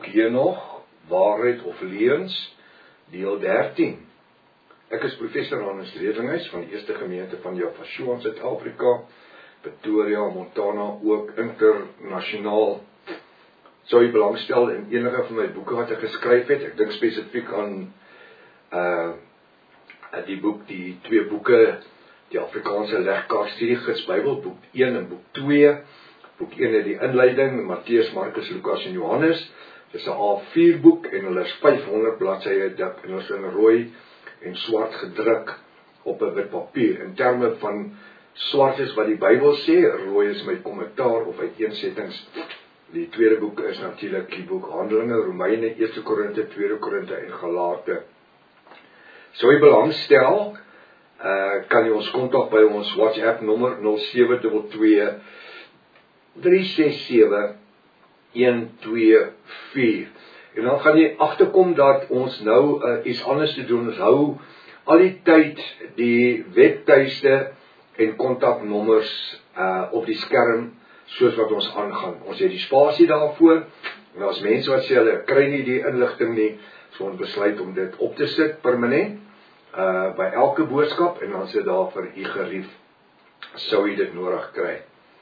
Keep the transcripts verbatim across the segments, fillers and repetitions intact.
boek Henog, Waarheid of Leuns, deel dertien. Ek is professor Hannes Redinghuis van die Eerste Gemeente van Yafashua in Suid-Afrika, Pretoria, Montana, ook internasionaal. Sou jy belangstel in enige van my boeke wat ek geskryf het? Ek dink spesifiek aan uh, die boek, die twee boeke, die Afrikaanse legkaartstudiegids Bybelboek een en boek twee. Boek een het die inleiding, Matteus, Markus, Lukas en Johannes. Dit is 'n A vier boek en hulle is vyfhonderd bladsye dik en hulle is in rooi en swart gedruk op 'n wit papier. In terme van swart is wat die Bybel sê, rooi is my kommentaar of uiteensettings. Die tweede boek is natuurlik die boek Handelinge, Romeine, Eerste Korinte, Tweede Korinte en Galate. Sou jy belangstel, uh, kan jy ons kontak by ons WhatsApp nommer nul sewe twee twee drie ses sewe een twee vier. En dan gaan jy agterkom dat ons nou uh, iets anders te doen. Ons hou al die tyd die webtuiste en kontaknommers uh, op die skerm soos wat ons aangaan. Ons het die spasie daarvoor. En as mense wat sê hulle kry nie die inligting nie, so ons besluit om dit op te sit permanent uh, by elke boodskap en dan sit daar vir u gerief sou jy dit nodig kry.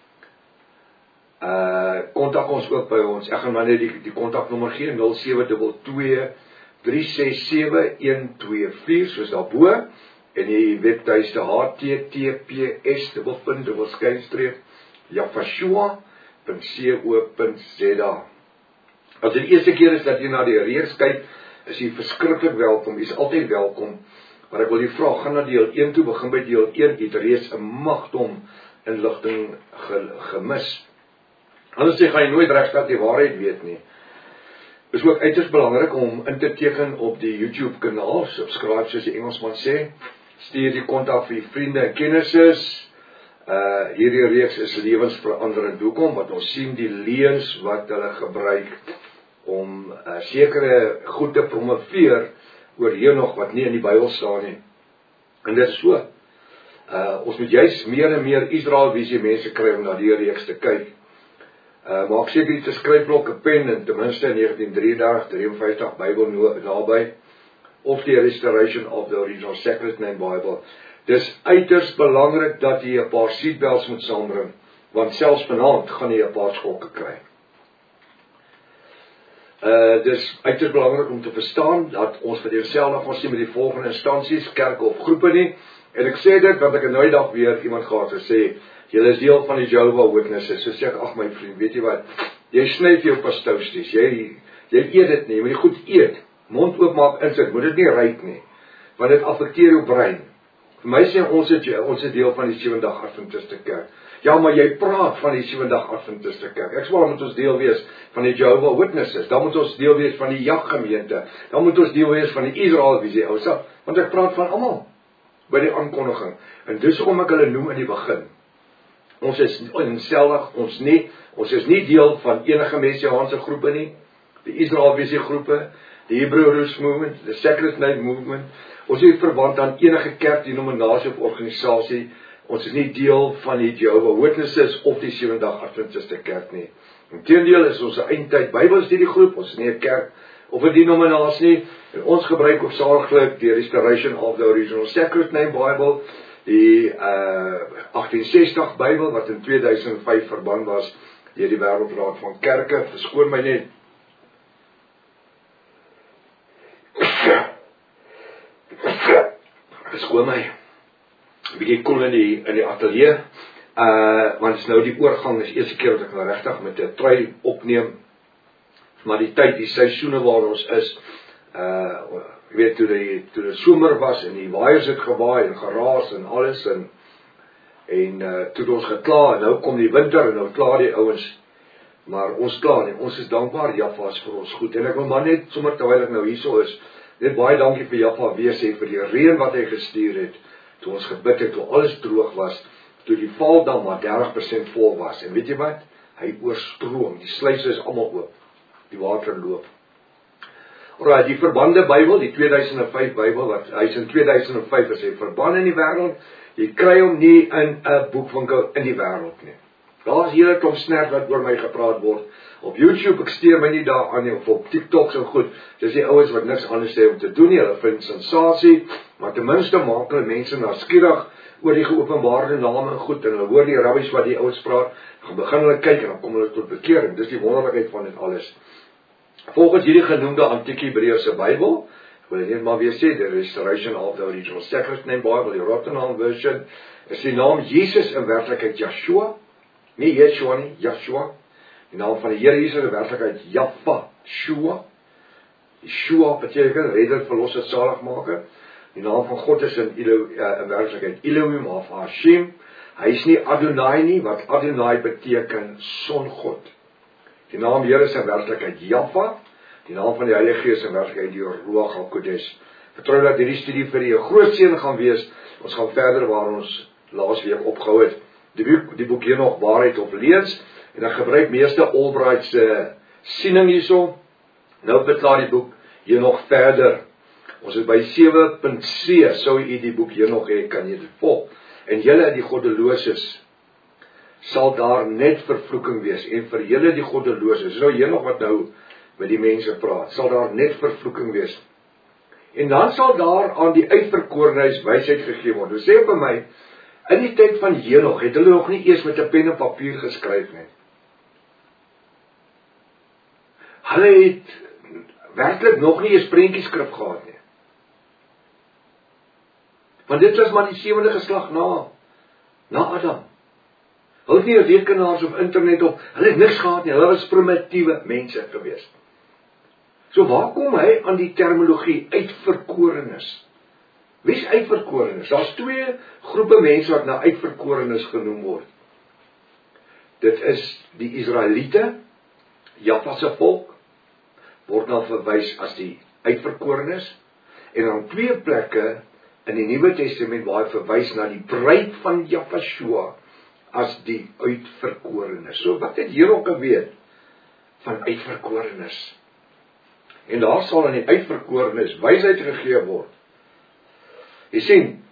Uh, kontak ons ook by ons, ek gaan maar net die, die kontaknommer gee, nul sewe twee twee drie ses sewe een twee vier, soos daarbo, en die webtuiste H T T P S dubbelpunt dubbelskynstreep yafashua punt co punt za. As dit die eerste keer is dat jy na die reeks kyk, is jy verskriklik welkom, jy is altyd welkom, maar ek wil die vraag, gaan na deel een toe, begin by deel een, jy het reeds 'n magdom inligting ge, gemis. Anders sê, gaan jy nooit regstel die waarheid weet nie. Is ook uiters belangrik om in te teken op die YouTube kanaal, subscribe soos die Engelsman sê, stuur die kontak vir die vriende en kennisses. Uh, hierdie reeks is lewensveranderend. Hoekom? Want ons sien die leuns wat hulle gebruik om uh, sekere goed te promoveer oor Henog wat nie in die Bybel staan nie. En dit is so. Uh, ons moet juist meer en meer Israelvisie mense kry om na die reeks te kyk. Uh, maak seker iets 'n skryfblok, 'n pen en ten minste negentien drieëndertig tot drieënvyftig Bybel daarby, of die Restoration of the Original Sacred Name Bible. Dis uiters belangrik dat jy 'n paar seatbelts moet saambring, want selfs vanaand gaan jy 'n paar skokke kry. Uh, dis uiters belangrik om te verstaan dat ons vereenselwig ons nie met die volgende instansies, kerke of groepe nie, en ek sê dit want ek het nooit dag weer iemand gehad gesê, julle is deel van die Jehovah Witnesses, so sê ek, ag my vriend, weet jy wat, jy sny vir jou pastousties, jy, jy eet dit nie, moet jy goed eet, mond oopmaak insit, moet dit nie ruik nie, want dit affekteer jou brein. Vir my sê ons is, ons is deel van die Sewendag Adventiste Kerk. Ja, maar jy praat van die Sewendag Adventiste Kerk. Ek sê, dan moet ons deel wees van die Jehovah Witnesses, dan moet ons deel wees van die Jaggemeente, dan moet ons deel wees van die Israelvisie, want ek praat van almal by die aankondiging. En dis hoekom ek hulle noem in die begin. Ons is eenselfig, ons nie, ons is nie deel van enige messiaanse groepe nie, die Israelvisie groepe, die Hebrew Roots Movement, the Sacred Name Movement. Ons is verband aan enige kerk, denominasie of organisasie. Ons is nie deel van die Jehovah Witnesses of die Sewendag Adventiste Kerk nie. Inteendeel is ons 'n eindtyd Bybelstudiegroep, ons is nie 'n kerk of 'n denominasie nie. En ons gebruik hoofsaaklik die Restoration of the Original Sacred Name Bible, die uh, agtien sestig Bybel wat in twee duisend vyf verband was deur die Wêreldraad van Kerke. Verskoon my net. Verskoon my. 'n Bietjie koel in die in die ateljee. Uh want is nou die oorgang, is eerste keer wat ek nou regtig met 'n trui opneem. Maar die tyd, die seisoene waar ons is, uh jy weet toe die toe die somer was en die waaiers het gewaai en geraas en alles en en uh, toe het ons geklaar en nou kom die winter en nou klaar die ouens. Maar ons klaar nie, ons is dankbaar Jaffa is vir ons goed. En ek wil maar net sommer terwyl ek nou hierso is, net baie dankie vir Jaffa weer sê vir die reën wat hy gestuur het, toe ons gebid het, toe alles droog was, toe die Valdam maar dertig persent vol was. En weet jy wat? Hy oorstroom, die sluise is almal oop, die water loop. Alraai, die verbande Bybel, die twee duisend vyf Bybel, wat hy is in twee duisend vyf is hy verband in die wêreld. Jy kry hom nie in 'n boekwinkel in die wêreld nie. Daar is hele klomp snert wat oor my gepraat word. Op YouTube, ek steur my nie daar aan nie, of op TikTok so goed. Dis die ouens wat niks anders het om te doen nie, hulle vind sensasie, maar ten minste maak hulle mense nou skieurig oor die geopenbaarde name en goed, en hulle hoor die rabbies wat die ouens praat, dan begin hulle kyk en dan kom hulle tot bekering. Dis die wonderlikheid van dit alles. Volgens hierdie genoemde antieke Hebreëse Bybel, ek wil net maar weer sê, the Restoration of the Original Sacred Name Bible, die Rottenham Version, is die naam Jesus in werklikheid Yeshua, nie Yeshua nie, Yeshua. Die naam van die Here Jesus in werklikheid Jahwe, Shua. Yeshua beteken redder, verlosser, saligmaker. Die naam van God is in, Elo, uh, in werklikheid Elohim of Hashem. Hy is nie Adonai nie, wat Adonai beteken Songod. Die naam Here is in werklikheid Jahwe. Die naam van die Heilige Gees in werklikheid die Ruach HaKodesh. Vertrou dat hierdie studie vir u 'n groot seën gaan wees. Ons gaan verder waar ons laas week opgehou het. Die boek, die boek hier nog waarheid of leuns. En ek gebruik meeste Albright se siening hierso. Nou verklaar die boek hier nog verder. Ons is by sewe punt C, sou u die boek hier nog hê, kan jy dit volg. En julle die goddeloses, sal daar net vervloeking wees. En vir julle die goddeloses, nou hier nog wat nou met die mense praat, sal daar net vervloeking wees. En dan sal daar aan die uitverkorenes wysheid gegee word. Dus sê by my, in die tyd van Henog, het hulle nog nie eers met 'n pen en papier geskryf nie. Hulle het werklik nog nie eens prentjieskrif gehad nie. Want dit was maar die sewende geslag na, na Adam. Hulle het nie rekenaars of internet of, hulle het niks gehad nie, hulle was primitiewe mense gewees. So waar kom hy aan die terminologie uitverkorenes? Wie is uitverkorenes? Daar's twee groepe mense wat nou uitverkorenes genoem word. Dit is die Israeliete, Jahwe se volk, word nou verwys as die uitverkorenes, en dan twee plekke in die Nuwe Testament waar hy verwys na die bruid van Jahwe as die uitverkorenes. So wat het hier ook geweet van uitverkorenes? En daar sal in die uitverkorenes wysheid gegee word. Jy sien,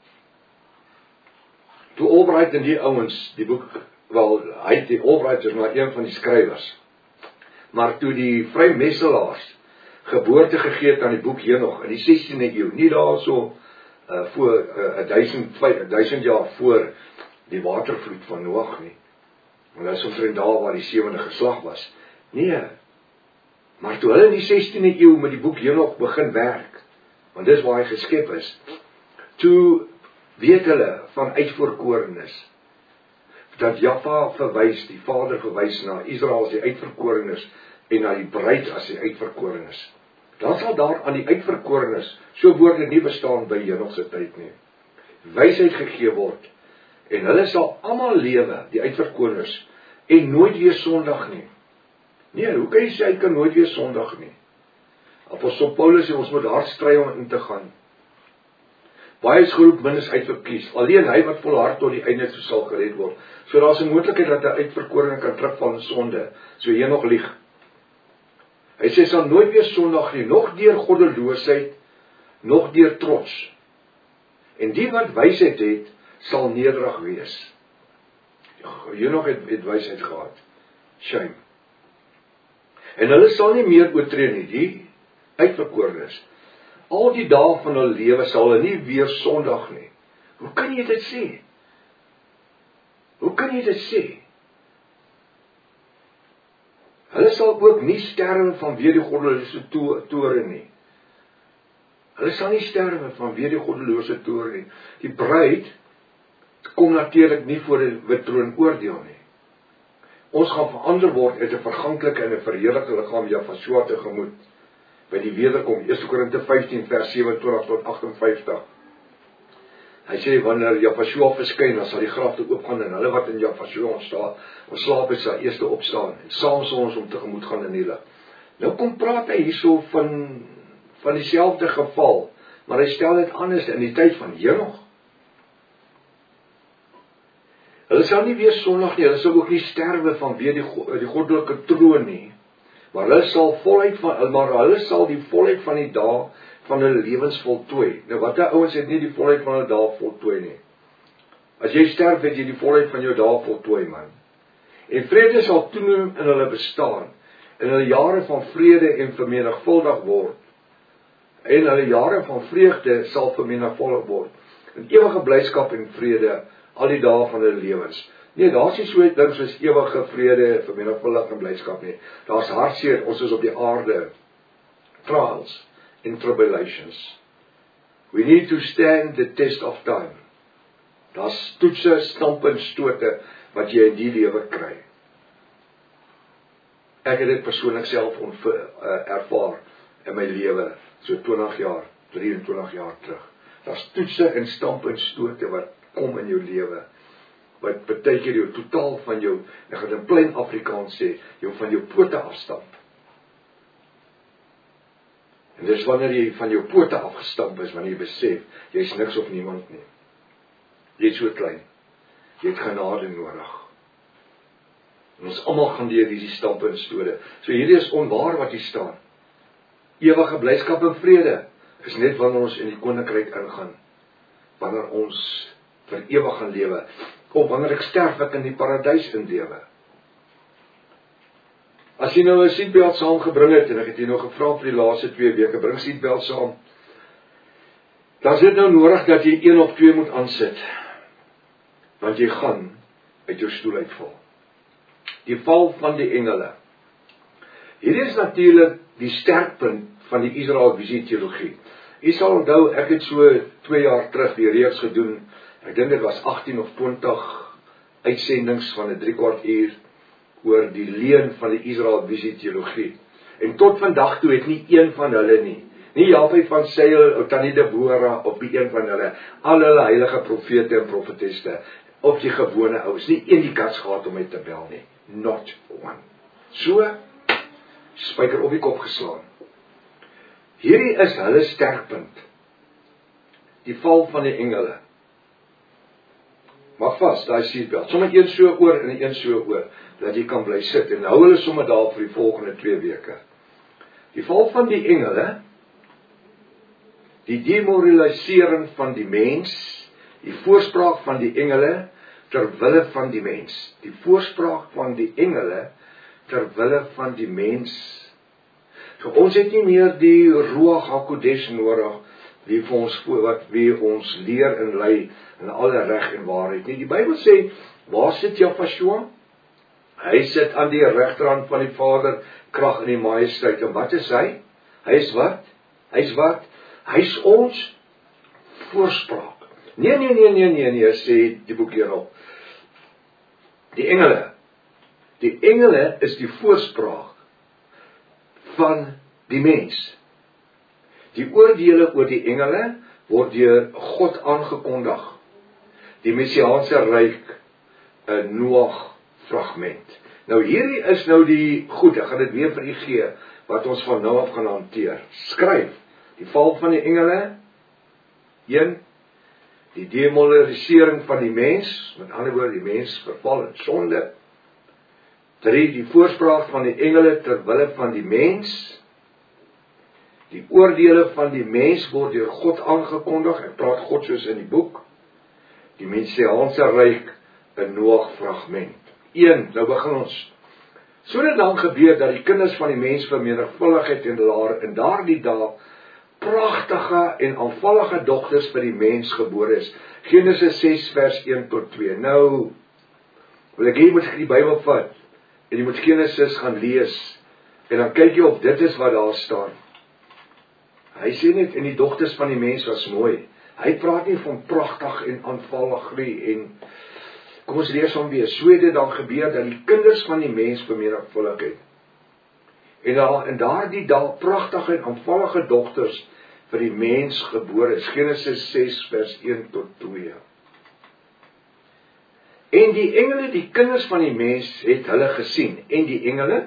toe Albright en die ouens, die boek, wel, hy, die Albright is maar een van die skrywers, maar toe die vrymesselaars geboorte gegee het aan die boek hier nog, in die sestiende eeu, nie daar so, uh, voor, uh, duisend, duisend jaar voor die watervloed van Noag nie, want dat is omtrent daar waar die sewende geslag was, nee, maar toe hulle in die sestiende eeu met die boek hier nog begin werk, want dis waar hy geskep is, toe weet hulle van uitverkorenes, dat Jahwe verwys, die Vader verwys na Israel as die uitverkorenes, en na die bruid as die uitverkorenes. Dan sal daar aan die uitverkorenes, so woorde nie bestaan by Henog se tyd nie, wysheid gegee word, en hulle sal almal lewe, die uitverkorenes, en nooit weer sondig nie. Nee, hoe kan jy sê, hy kan nooit weer sondig nie? Apostel Paulus sê, ons moet hard stry om in te gaan. Baie is geroep, min is uitverkies. Alleen hy wat volhard tot die einde toe sal gered word. So daar is 'n moontlikheid dat 'n uitverkorene kan terugval in sonde. So hier nog lieg. Hy sê sal nooit weer sondig nie, nog deur goddeloosheid, nog deur trots. En die wat wysheid het, sal nederig wees. Hier nog het, het wysheid gehad. Shame. En hulle sal nie meer oortree nie, die uitverkorenes. Al die dae van hulle lewe sal hulle nie weer sondig nie. Hoe kan jy dit sê? Hoe kan jy dit sê? Hulle sal ook nie sterwe vanweë die goddelose toore nie. Hulle sal nie sterwe vanweë die goddelose toore nie. Die bruid kom natuurlik nie voor die wit troon oordeel nie. Ons gaan verander word uit 'n verganklike en 'n verheerlikte liggaam Jahwe tegemoet. By die wederkom, Eerste Korinte vyftien vers sewe-en-twintig tot agt-en-vyftig. Hy sê, wanneer Jahwe verskyn, dan sal die grafte oopgaan, en hulle wat in Jahwe ontstaan, ontslaap is sy eerste opstaan, en saam sal ons om tegemoet gaan in die lig. Nou kom praat hy hierso van, van dieselfde geval, maar hy stel dit anders in die tyd van Henog. Hulle sal nie weer sondig nie, hulle sal ook nie sterwe vanweë die, die goddelike troon nie, maar hulle sal volheid van, maar hulle sal die volheid van die dae van hulle lewens voltooi. Nou wat die ouens het nie die volheid van hulle dae voltooi nie. As jy sterf, het jy die volheid van jou dae voltooi, man. En vrede sal toeneem in hulle bestaan, en hulle jare van vrede en vermenigvuldig word, en hulle jare van vreugde sal vermenigvuldig word, en ewige blydskap en vrede, al die dae van hulle lewens. Nee, daar is nie so 'n ding soos ewige vrede, vermenigvuldig en blydskap nie. Daar's hartseer, ons is op die aarde, trials and tribulations. We need to stand the test of time. Daar's toetse, stampe en stote wat jy in die lewe kry. Ek het dit persoonlik self onver, uh, ervaar in my lewe, so twintig jaar, drieëntwintig jaar terug. Daar's toetse en stampe en stote wat kom in jou lewe, wat partykeer jou totaal van jou, ek gaan in plain Afrikaans sê, jou van jou pote afstamp. En dis wanneer jy van jou pote afgestamp is, wanneer jy besef, jy is niks of niemand nie. Jy is so klein. Jy het genade nodig. En ons almal gaan deur hierdie stampe en stote. So hierdie is onwaar wat hier staan. Ewige blydskap en vrede is net wanneer ons in die koninkryk ingaan. Wanneer ons vir ewig gaan lewe. Of wanneer ek sterf, ek in die paradys in lewe. As jy nou 'n seatbelt saamgebring het, en ek het jy nou gevra vir die laaste twee weke, bring seatbelt saam, dan is dit nou nodig dat jy een of twee moet aansit, want jy gaan uit jou stoel uitval. Die val van die engele. Hierdie is natuurlik die sterkpunt van die Israel visie teologie. Jy sal onthou, ek het so twee jaar terug die reeks gedoen, ek dink dit was agttien of twintig uitsendings van 'n drie kwart uur, oor die leen van die Israel visie teologie. En tot vandag toe het nie een van hulle nie, nie Japie van Sail, of Tannie Deborah, of die een van hulle, al hulle heilige profete en profeteste, of die gewone ouens, nie een die kans gehad om my te bel nie, not one. So, spyker op die kop geslaan. Hierdie is hulle sterkpunt, die val van die engele. Maak vas, daai seatbelt, sommer een so oor en een so oor, dat jy kan bly sit, en hou hulle sommer daar vir die volgende twee weke. Die val van die engele, die demoralisering van die mens, die voorspraak van die engele, terwille van die mens. Die voorspraak van die engele, terwille van die mens. So ons het nie meer die Ruach HaKodesh nodig, wie vir ons wat wie ons leer en lei in alle reg en waarheid nie. Die Bybel sê, waar sit Jahweh? Hy sit aan die regterhand van die Vader, krag en die majesteit. En wat is hy? Hy is wat? Hy is wat? Hy is ons voorspraak. Nee, nee, nee, nee, nee, nee, sê die boek hierop. Die engele. Die engele is die voorspraak van die mens. Die oordeele oor die engele word deur God aangekondig. Die messiaanse ryk, 'n Noag fragment. Nou hierdie is nou die, goed, ek gaan dit weer vir u gee, wat ons van nou af gaan hanteer. Skryf, die val van die engele, een, die demoralisering van die mens, met ander woorde die mens verval in sonde, drie, die voorspraak van die engele terwille van die mens, die oordeele van die mens word deur God aangekondig, ek praat God soos in die boek, die messiaanse ryk, 'n Noag fragment. een, nou begin ons. So dit dan gebeur dat die kinders van die mens vermenigvuldig het en daar in daardie dae pragtige en aanvallige dogters vir die mens gebore is. Genesis ses vers een tot twee. Nou, wil ek hier moet die Bybel vat, en jy moet Genesis gaan lees, en dan kyk jy of dit is wat daar staan. Hy sê net, en die dogters van die mens was mooi. Hy praat nie van pragtig en aanvallig nie, en kom ons lees hom weer, so het dit dan gebeur, dat die kinders van die mens vermenigvuldig het. En daar, en daar die daar pragtige en aanvallige dogters vir die mens gebore is, Genesis ses vers een tot twee. En die engele, die kinders van die mens, het hulle gesien, en die engele,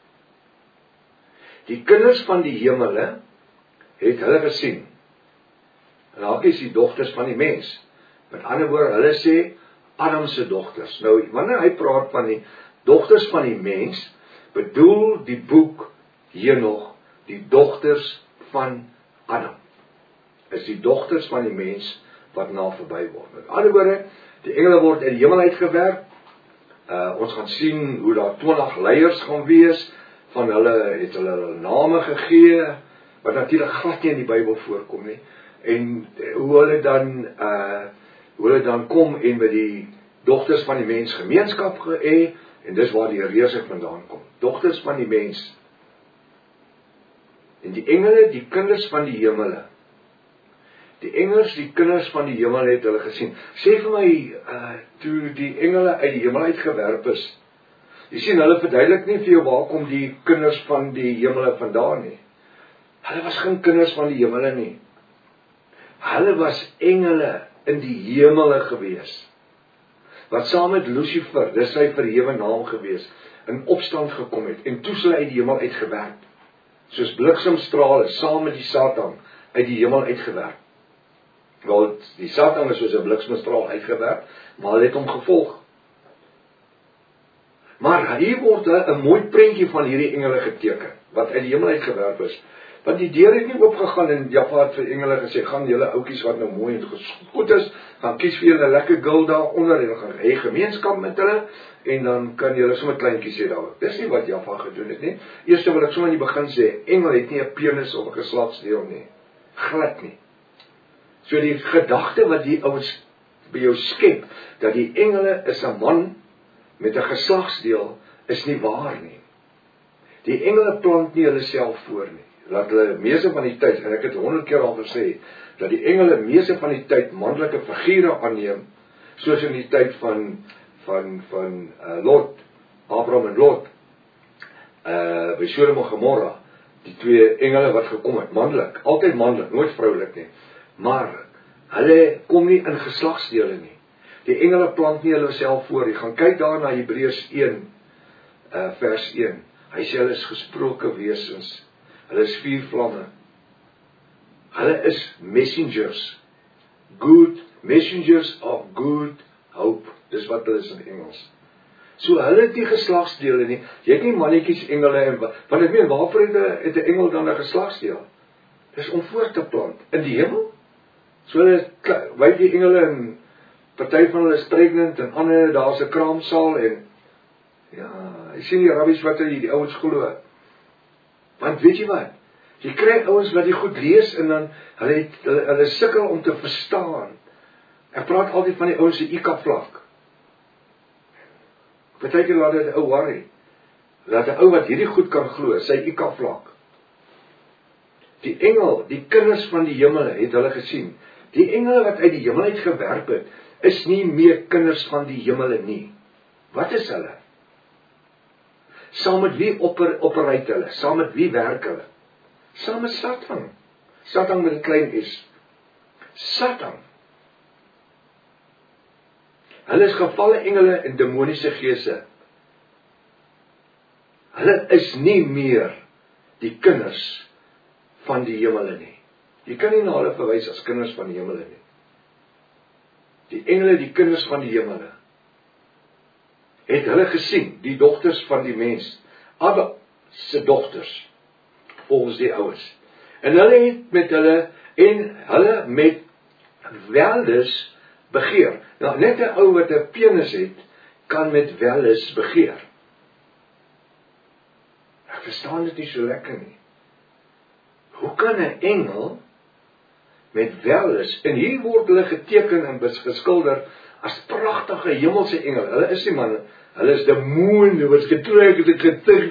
die kinders van die hemele, het hulle gesien. En daar is die dogters van die mens. Met ander woorde, hulle sê, Adam se dogters. Nou, wanneer hy praat van die dogters van die mens, bedoel die boek hier nog, die dogters van Adam. Is die dogters van die mens, wat na verby word. Met ander woorde, die engele word in die hemel uitgewerk, Uh, ons gaan sien hoe daar twintig leiers gaan wees, van hulle het hulle, hulle name gegee, wat natuurlik glad nie in die Bybel voorkom nie, en hoe hulle dan, uh, hoe hulle dan kom en by die dogters van die mens gemeenskap hê, en dis waar die Heer vandaan kom, dogters van die mens, en die engele, die kinders van die hemele, die engels, die kinders van die hemel het hulle gesien. Sê vir my, uh, toe die engele uit die hemel uitgewerp is, jy sien, hulle verduidelik nie vir jou waar kom die kinders van die hemele vandaan nie. Hulle was geen kinders van die hemele nie. Hulle was engele in die hemele gewees, wat saam met Lucifer, dis sy verhewe naam gewees, in opstand gekom het, en toe is hulle uit die hemel uitgewerp, soos bliksemstrale, saam met die Satan, uit die hemel uitgewerp. Wel, die Satan is soos 'n bliksemstraal uitgewerp, maar hulle het hom gevolg. Maar hier word 'n mooi prentjie van hierdie engele geteken, wat uit die hemel uitgewerp is. Want die deur het nie oopgegaan en Jaffa het vir engele gesê, gaan julle oukies wat nou mooi en goed is, gaan kies vir julle lekker girl daar onder, en gaan hê gemeenskap met hulle, en dan kan julle sommer kleintjies hê daar. Dis nie wat Jaffa gedoen het nie. Eerste wil ek sommer in die begin sê, engel het nie 'n penis of 'n geslagsdeel nie. Glad nie. So die gedagte wat die ouens by jou skep, dat die engele is 'n man met 'n geslagsdeel, is nie waar nie. Die engele plant nie hulle self voor nie. Dat hulle meeste van die tyd, en ek het honderd keer al gesê, dat die engele meeste van die tyd manlike figure aanneem, soos in die tyd van, van, van uh, Lot, Abraham en Lot, uh, by Sodom en Gomorra, die twee engele wat gekom het, manlik, altyd manlik, nooit vroulik nie, maar hulle kom nie in geslagsdele nie. Die engele plant nie hulle self voor, jy gaan kyk daar na Hebreërs een, uh, vers een, hy sê hulle is gesproke wesens, hulle is vier vlamme, hulle is messengers, good, messengers of good hope, dis wat hulle is in Engels. So hulle het nie geslagsdele nie, jy het nie mannetjies engele, en, want ek meen, waarvoor het, het 'n engel dan 'n geslagsdeel? Dis om voort te plant, in die hemel, so hulle, wyk die engele, en party van hulle is pregnant, en ander, daar is 'n kraamsaal, en, ja, jy sien die rabbies wat hulle die ouens glo, want weet jy wat, jy kry ouens wat die goed lees, en dan, hulle, het, hulle, hulle sukkel om te verstaan, ek praat altyd van die ouens die I Q vlak, partykeer laat dit 'n ou worry, laat 'n ou wat hierdie goed kan glo, sy I Q vlak, die engel, die kinders van die hemele, het hulle gesien, die engele wat uit die hemel uitgewerp het, is nie meer kinders van die hemele nie, wat is hulle? Saam met wie oper, operate hulle? Saam met wie werk hulle? Saam met Satan. Satan met 'n klein s. Satan. Hulle is gevalle engele en demoniese geeste. Hulle is nie meer die kinders van die hemele nie. Jy kan nie na hulle verwys as kinders van die hemele nie. Die engele, die kinders van die hemele, het hulle gesien, die dogters van die mens, Adam se dogters, volgens die ouers. En hulle het met hulle, en hulle met welis begeer. Nou, net 'n ou wat 'n penis het, kan met welis begeer. Ek verstaan dit nie so lekker nie. Hoe kan 'n engel met welis, en hier word hulle geteken en geskilder as pragtige hemelse engele. Hulle is nie man, hulle is demone wat getrek het en getuig.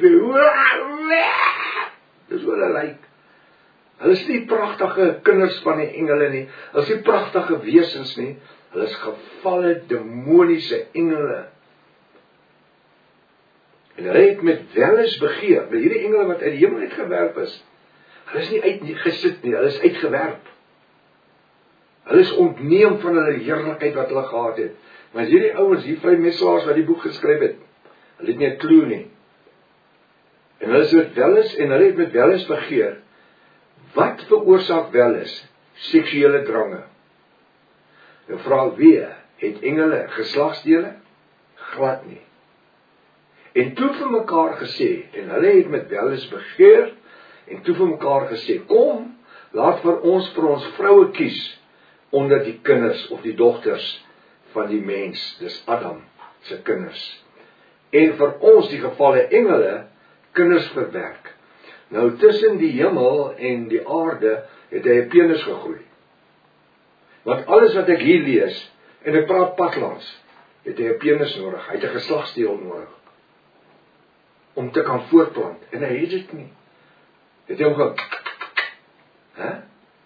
Dis hoe hulle lyk. Hulle is nie pragtige kinders van die engele nie. Hulle is nie pragtige wesens nie. Hulle is gevalle demoniese engele. En hulle het met welis begeer, met hierdie engele wat uit die hemel uitgewerp is. Hulle is nie uitgesit nie, hulle is uitgewerp. Hulle is ontneem van hulle heerlikheid wat hulle gehad het. Maar as hierdie ouens, die vyf messelaars wat die boek geskryf het, hulle het nie 'n klou nie. En hulle is met welis, en hulle het met welis begeer. Wat veroorsaak welis? Seksuele drange. Nou vra wie, het engele geslagsdele? Glad nie. En toe vir mekaar gesê, en hulle het met welis begeer, en toe vir mekaar gesê, kom, laat vir ons vir ons vroue kies, onder die kinders of die dogters van die mens, dis Adam se kinders. en vir ons die gevalle engele kinders verwek. Nou tussen die hemel en die aarde het hy 'n penis gegroei. Want alles wat ek hier lees, en ek praat padlands, het hy 'n penis nodig, hy het 'n geslagsdeel nodig, om te kan voortplant, en hy het dit nie. Het hy hom ge... Hè?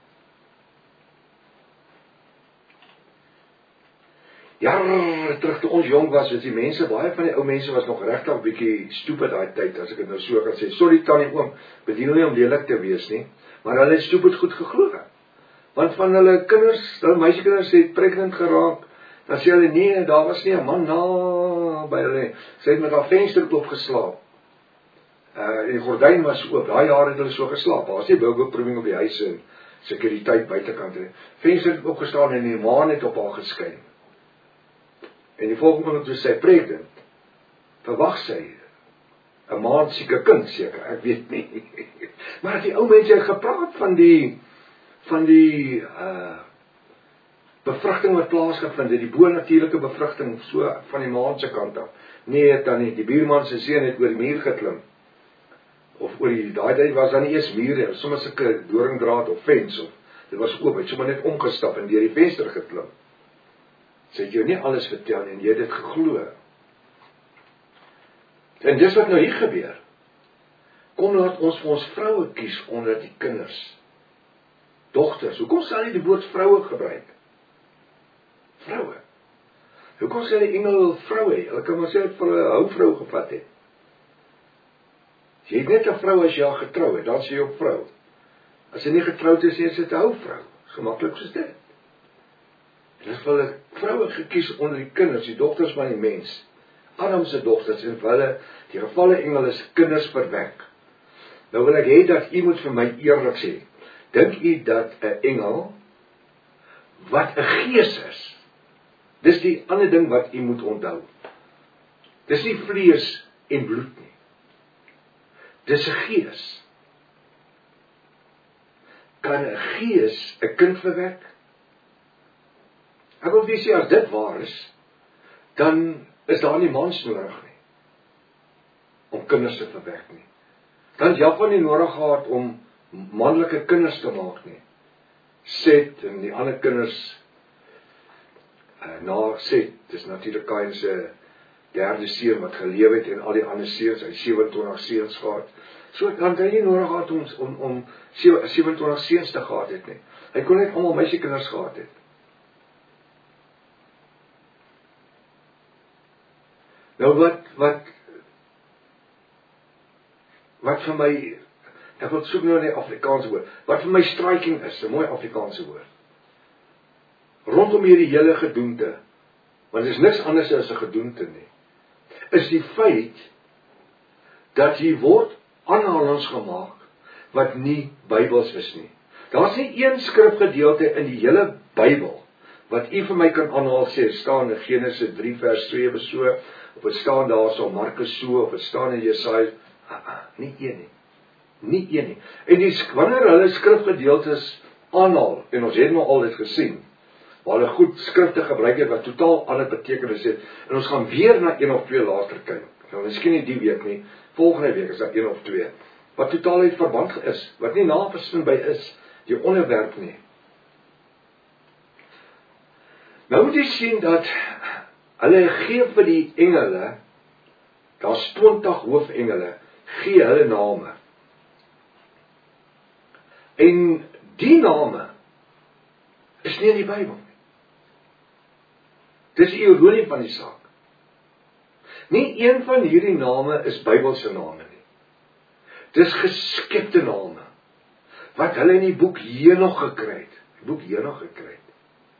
Jare terug toe ons jong was, was die mense, baie van die ou mense was nog regtig 'n bietjie stupid daai tyd, as ek dit nou so kan sê. Sorry tannie oom, bedien nie om lelik te wees nie, maar hulle het stupid goed geglo. Want van hulle kinders, hulle meisiekinders het pregnant geraak, dan sê hulle nee, daar was nie 'n man na by hulle. Sy het met haar venster oop geslaap. Uh, en die gordyn was oop, daai jare het hulle so geslaap. Daar was nie burgerproeving op die huis en sekuriteit buitekant nie. Venster het opgestaan en die maan het op haar geskyn. En die volgende moment toe sy pregnant, verwag sy 'n maand sieke kind seker, ek weet nie. Maar die ou mense het gepraat van die van die uh, bevrugting wat plaasgevind het, die bonatuurlike bevrugting so van die maan se kant af. Nee, het dan nie, die buurman se seun het oor die muur geklim. Of oor die, daai tyd was dan nie eers mure, sommer sulke doringdraad of fens, of dit was oop, het sommer net omgestap en deur die venster geklim. Sy het jou nie alles vertel en jy het dit geglo. En dis wat nou hier gebeur. Kom laat ons vir ons vroue kies onder die kinders. Dogters, hoekom sal jy die woord vroue gebruik? Vroue. Hoekom sê die engel vroue? Hulle kan maar sê het vir 'n houvrou gevat het. Jy het net 'n vrou as jy al getrou het, dan sê jy op vrou. As jy nie getroud is, is dit 'n houvrou. Gemaklik soos dit. Dit is vir vroue gekies onder die kinders, die dogters van die mens. Adam se dogters en vir hulle, die gevalle engel is kinders verwek. Nou wil ek hê dat u moet vir my eerlik sê, dink u dat 'n engel, wat 'n gees is, dis die ander ding wat u moet onthou. Dis nie vlees en bloed nie. Dis 'n gees. Kan 'n gees 'n kind verwek? Ek wil vir sê, as dit waar is, dan is daar nie mans nodig nie, om kinders te verwek nie. Dan het Japan nie nodig gehad om manlike kinders te maak nie. Set en die ander kinders, uh, na Set, dis natuurlik Kain se derde seun wat geleef het en al die ander seuns, hy sewenentwintig seuns gehad. So dan het hy nie nodig gehad om, om, om sewenentwintig seuns te gehad het nie. Hy kon net almal meisiekinders gehad het. Nou wat, wat, wat vir my, ek wil soek nou in die Afrikaanse woord, wat vir my striking is, 'n mooi Afrikaanse woord, rondom hierdie hele gedoente, want dit is niks anders as 'n gedoente nie, is die feit, dat hier word aanhalings gemaak, wat nie Bybels is nie. Daar is nie een skrifgedeelte in die hele Bybel, wat u vir my kan aanhaal sê, staan in Genesis drie vers twee so, of het staan daar so, Markus so, of het staan in Jesaja, ah, ah, nie een nie, nie een nie. En die, wanneer hulle skrifgedeeltes aanhaal, en ons het nou al dit gesien, waar hulle goed skrifte gebruik het, wat totaal ander betekenis het, en ons gaan weer na een of twee later kyk, nou miskien nie die week nie, volgende week is daar een of twee, wat totaal uit verband is, wat nie naversin by is, die onderwerp nie. Nou moet jy sien dat, hulle gee vir die engele, daar's twintig hoofengele, gee hulle name. En die name is nie in die Bybel nie. Dis die ironie van die saak. Nie een van hierdie name is Bybelse name nie. Dis geskepte name, wat hulle in die boek Henog gekry het. Die boek Henog gekry het.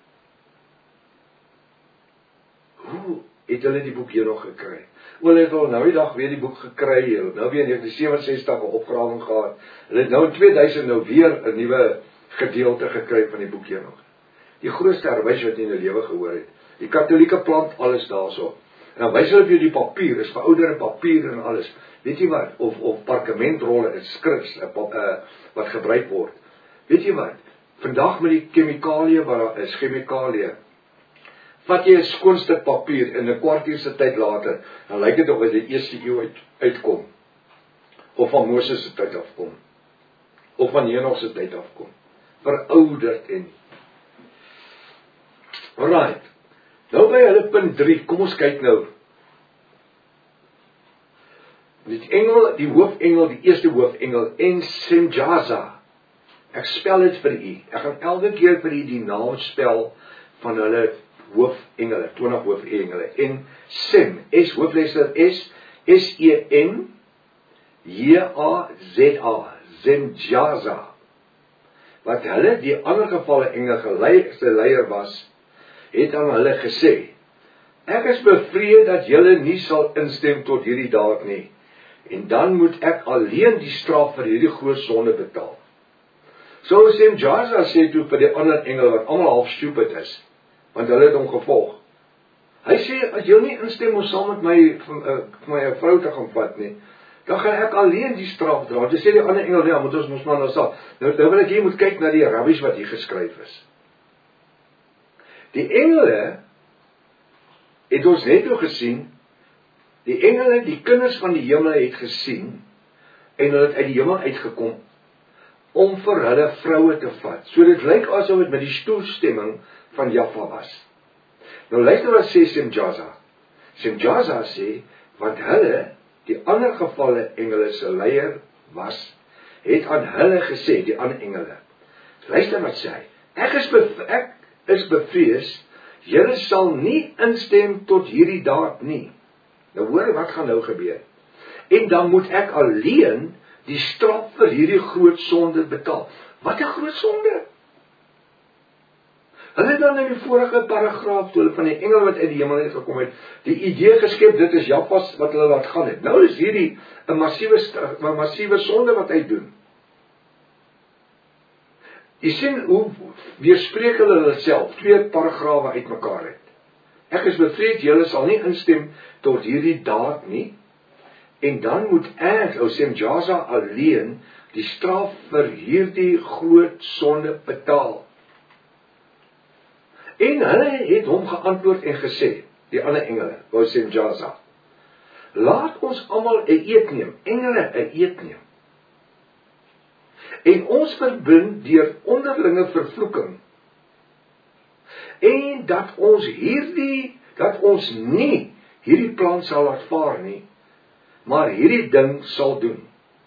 Hoe het hulle die boek Henog gekry? Hulle het al nou die dag weer die boek gekry, hulle nou weer in negentien sewenty-ses 'n opgrawing gehad, hulle het nou in tweeduisend nou weer 'n nuwe gedeelte gekry van die boek Henog. Die grootste herwys wat jy in die lewe gehoor het. Die Katolieke plant alles daarso. En dan wys hulle vir jou die papier, is verouderde papier en alles. Weet jy wat? Of, of parkementrolle, is skrifs, uh, wat gebruik word. Weet jy wat? Vandag met die chemikalie wat daar is, chemikalie, vat jy 'n skoon stuk papier en 'n kwartier se tyd later, dan lyk dit of dit die eerste eeu uit, uitkom. Of van Moses se tyd afkom. Of van Henog se tyd afkom. Verouderd en alright. Nou by hulle punt drie, kom ons kyk nou. Die engel, die hoofengel, die eerste hoofengel, en Semjaza. Ek spel dit vir u. Ek gaan elke keer vir u die naam spel van hulle hoofengele, twintig hoofengele. En Sem, S, hoofletter S, S E M J A Z A, Semjaza. Wat hulle, die ander gevalle engele geleide leier was, het aan hulle gesê, ek is bevreed dat julle nie sal instem tot hierdie daad nie, en dan moet ek alleen die straf vir hierdie groot sonde betaal. So Semjaza sê toe vir die ander engele, wat almal half stupid is, want hulle het hom gevolg. Hy sê, as jy nie instem om saam met my, vir my vrou te gaan vat nie, dan gaan ek alleen die straf dra. Jy sê die ander engel, ja, moet ons ons maar nou sal. Nou, nou wil ek hier moet kyk na die rabbies wat hier geskryf is. Die engele, het ons net nou gesien, die engele, die kinders van die hemel het gesien, en hulle het uit die hemel uitgekom, om vir hulle vroue te vat. So dit lyk asof dit met die toestemming van Jaffa was. Nou luister wat sê Semjaza. Semjaza sê, want hulle, die ander gevalle engele se leier was, het aan hulle gesê, die ander engele. Luister wat sê hy, ek is, bev ek is bevrees, julle sal nie instem tot hierdie daad nie. Nou hoor wat gaan nou gebeur. En dan moet ek alleen die straf vir hierdie groot sonde betaal. Wat 'n groot sonde? Hulle het dan in die vorige paragraaf, toe hulle van die engel wat uit die hemel het gekom het, die idee geskep, dit is Jaffa wat hulle laat gaan het. Nou is hierdie 'n massiewe, 'n massiewe sonde wat hy doen. Jy sien hoe weerspreek hulle hulle self, twee paragrawe uitmekaar het. Ek is bevreed, julle sal nie instem tot hierdie daad nie, en dan moet ek, ou Semjaza alleen, die straf vir hierdie groot sonde betaal. En hulle het hom geantwoord en gesê, die ander engele, ou Semjaza, laat ons almal 'n eed neem, engele 'n eed neem. En ons verbind deur onderlinge vervloeking. En dat ons hierdie, dat ons nie hierdie plan sal laat vaar nie, maar hierdie ding sal doen.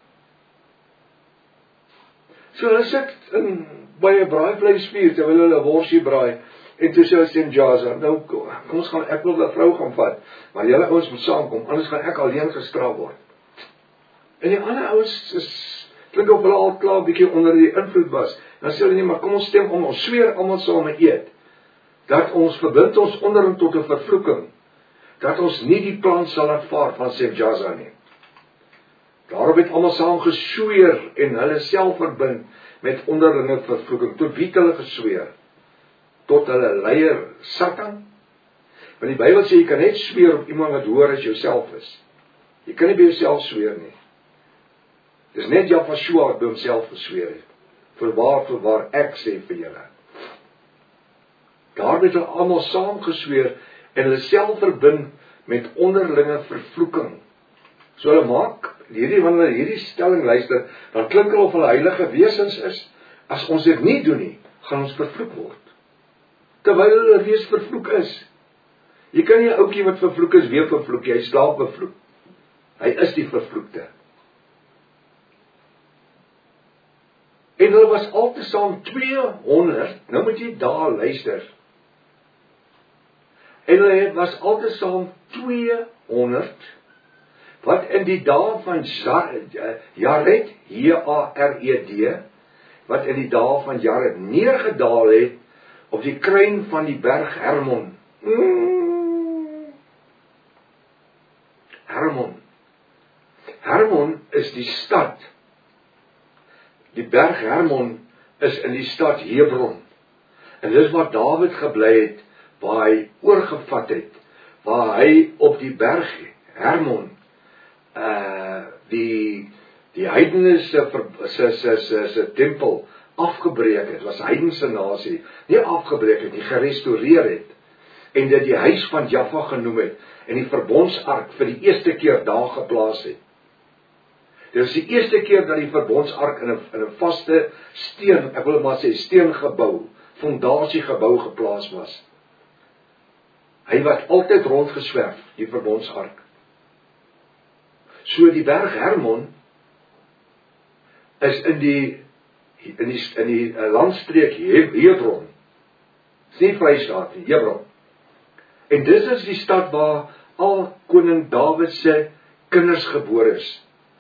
So hulle sit in by 'n braaivleisvuur terwyl hulle worsie braai, en toe sê Semjaza, nou kom ons gaan, ek wil 'n vrou gaan vat, maar julle ouens moet saamkom, anders gaan ek alleen gestraf word. En die ander ouens is klink of hulle al klaar bietjie onder die invloed was. Dan sê hulle nie, maar kom ons stem om, ons sweer almal saam 'n eed, dat ons verbind ons onderling tot 'n vervloeking, dat ons nie die plan sal laat vaar van Semjaza nie. Daarop het almal saam gesweer en hulle self verbind met onderlinge vervloeking. Tot wie het hulle gesweer? Tot hulle leier Satan. Want die Bybel sê jy kan net sweer op iemand wat hoor as jouself is. Jy kan nie by jouself sweer nie. Dis net Jafashua wat by homself gesweer het. Voorwaar, voorwaar, ek sê vir julle. Daar het hulle almal saam gesweer en hulle self verbind met onderlinge vervloeking. So hulle maak, hierdie, wanneer hulle hierdie stelling luister, dan klink hulle of hulle heilige wesens is. As ons dit nie doen nie, gaan ons vervloek word. Terwyl hulle reeds vervloek is. Jy kan nie 'n ouetjie wat vervloek is weer vervloek, hy slaap vervloek. Hy is die vervloekte. En hulle was altesaam tweehonderd, nou moet jy daar luister. En hulle was altesaam tweehonderd, wat in die dae van Jared, J A R E D, wat in die dae van Jared neergedaal het, op die kruin van die berg Hermon. Mm. Hermon. Hermon is die stad. Die berg Hermon is in die stad Hebron. En dis waar Dawid gebly het, waar hy oorgevat het, waar hy op die berg Hermon, uh, die, die heidene se, se, se, se, se tempel afgebreek het, was heidense nasie, nie afgebreek het, nie gerestoreer het. en dit die huis van Jaffa genoem het, en die verbondsark vir die eerste keer daar geplaas het. Dit is die eerste keer dat die verbondsark in 'n in 'n vaste steen, ek wil maar sê steengebou, fondasiegebou geplaas was. Hy was altyd rondgeswerf, die verbondsark. So die berg Hermon is in die in die in die landstreek Hebron. Dis nie Vrystaat nie, Hebron. En dis is die stad waar al koning Dawid se kinders gebore is.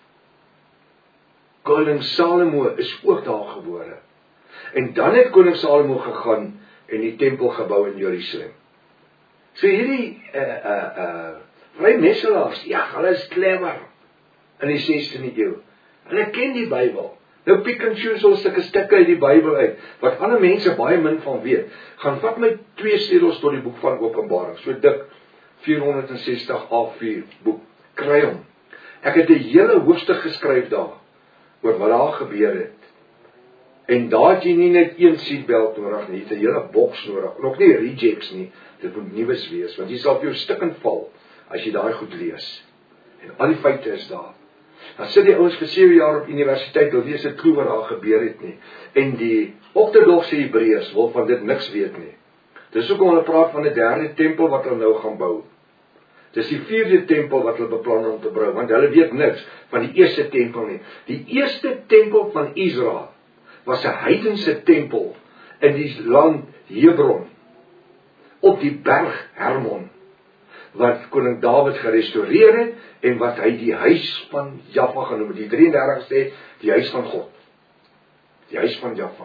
Koning Salomo is ook daar gebore. En dan het koning Salomo gegaan en die tempel gebou in Jerusalem. So hierdie uh uh uh vrymesselaars, ja, hulle is clever in die sestende eeu. Hulle ken die Bybel. Nou pick and choose al sulke stukke uit die Bybel uit, wat ander mense baie min van weet. Gaan vat my twee sleutels tot die boek van Openbaring, so dik vierhonderdsestig A vier boek, kry hom. Ek het 'n hele hoofstuk geskryf daar, oor wat daar gebeur het. En daar het jy nie net een seatbelt nodig nie, jy het 'n hele boks nodig, nog nie rejects nie, dit moet nuus wees, want jy sal op jou stukkend val, as jy daai goed lees. En al die feite is daar. Dan sit die ouens vir sewe jaar op universiteit, wil weet dit wat daar gebeur het nie. En die ortodokse Hebreërs wil van dit niks weet nie. Dis hoekom hulle praat van 'n derde tempel wat hulle nou gaan bou. Dis die vierde tempel wat hulle beplan om te bou, want hulle weet niks van die eerste tempel nie. Die eerste tempel van Israel was 'n heidense tempel in die land Hebron, op die berg Hermon, wat koning Dawid gerestoreer het, en wat hy die huis van Jaffa genoem het, die drie en dertigste, die huis van God, die huis van Jaffa.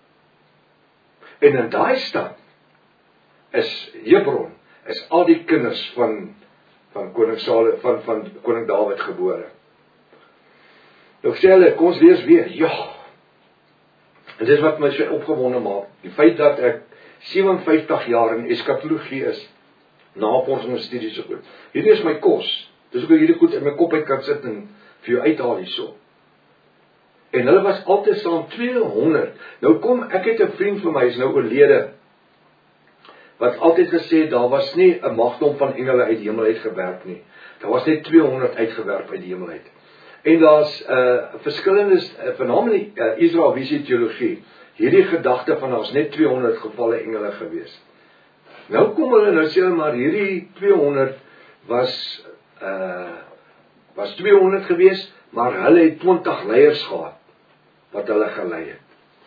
En in daai stad, is Hebron, is al die kinders van, van koning Salomo, van, van koning Dawid gebore. Nou sê hulle, kom ons lees weer, ja, en dit is wat my so opgewonde maak, die feit dat ek sewenvyftig jaar in eskatologie is, navorsing en studies so goed. Hierdie is my kos, dis ook hierdie goed in my kop uit kan sit en vir jou uithaal hierso. En hulle was altyd saam tweehonderd, nou kom, ek het 'n vriend van my, is nou oorlede, wat altyd gesê het, daar was nie 'n magdom van engele uit die hemel uit gewerk nie, daar was net tweehonderd uitgewerp uit die hemel uit. En daar's uh, verskillende, uh, vernaamlik uh, Israel visie teologie, hierdie gedagte van daar's net tweehonderd gevalle engele gewees. Nou kom hulle, nou sê hulle maar, hierdie tweehonderd was, uh, was tweehonderd gewees, maar hulle het twintig leiers gehad, wat hulle gelei het.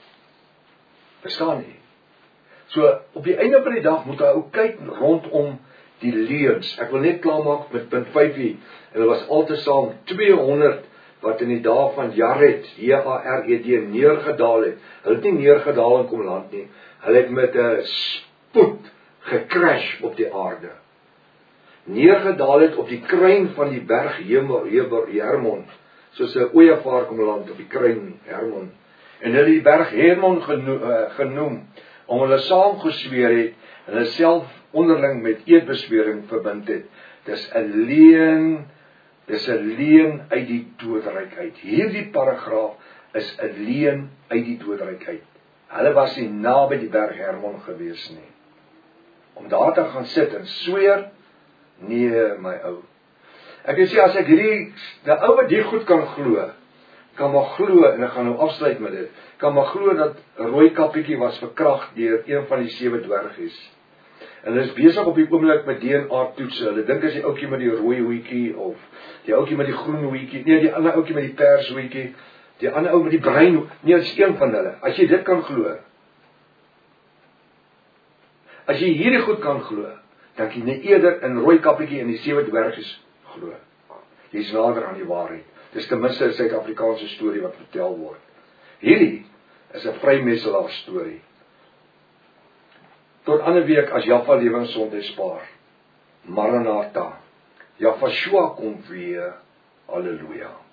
Verstaan nie? So, op die einde van die dag, moet hy ook kyk rondom die leuns. Ek wil net klaarmaak met punt vyf hier, en hulle was altesaam tweehonderd, wat in die dae van Jared, J A R E D, neergedaal het. Hulle het nie neergedaal en kom land nie, hulle het met 'n spoed gecrash op die aarde. Neergedaal het op die kruin van die berg Hermon, soos 'n ooievaar kom land op die kruin Hermon. En hulle die berg Hermon genoem, uh, genoem om hulle saamgesweer het, en hulle self onderling met eedbeswering verbind het. Dis 'n leuen, dis 'n leuen uit die doodryk uit. Hierdie paragraaf is 'n leuen uit die doodryk uit. Hulle was nie naby die berg Hermon gewees nie. Om daar te gaan sit en sweer, nee my ou. Ek wil sê, as ek hierdie, die ou wat die goed kan glo, kan maar glo, en ek gaan nou afsluit met dit, kan maar glo dat 'n rooi kappietjie was verkragt deur een van die sewe dwergies. En hulle is besig op die oomblik met D N A toetse. Hulle dink as die ouetjie met die rooi hoetjie, of die ouetjie met die groen hoetjie, nee, die ander ouetjie met die pers hoetjie, die ander ou met die bruin, nee, dit is een van hulle. As jy dit kan glo, as jy hierdie goed kan glo, dan kan jy eerder in rooi kappietjie en die sewe dwergies glo. Jy is nader aan die waarheid. Dis ten minste 'n Suid-Afrikaanse storie wat vertel word. Hierdie is 'n vrymesselaar storie. Tot ander week as Jaffa Lewensgesondheid spaar. Maranatha. Jaffa Shua kom weer. Halleluja.